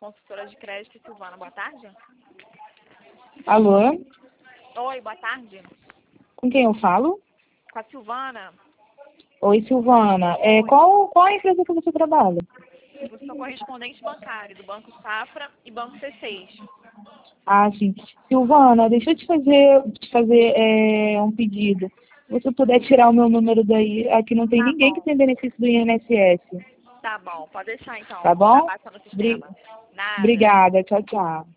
consultora de crédito, Silvana. Boa tarde. Alô? Oi, boa tarde. Com quem eu falo? Com a Silvana. Oi, Silvana. Oi. Qual a empresa que você trabalha? Eu sou correspondente bancário do Banco Safra e Banco C6. Ah, sim. Silvana, deixa eu te fazer um pedido. Se você puder tirar o meu número daí, aqui não tem Tá ninguém que bom. tem benefício do INSS. Tá bom, pode deixar então. Tá Já bom? baixa no sistema. Nada. Obrigada. Tchau, tchau.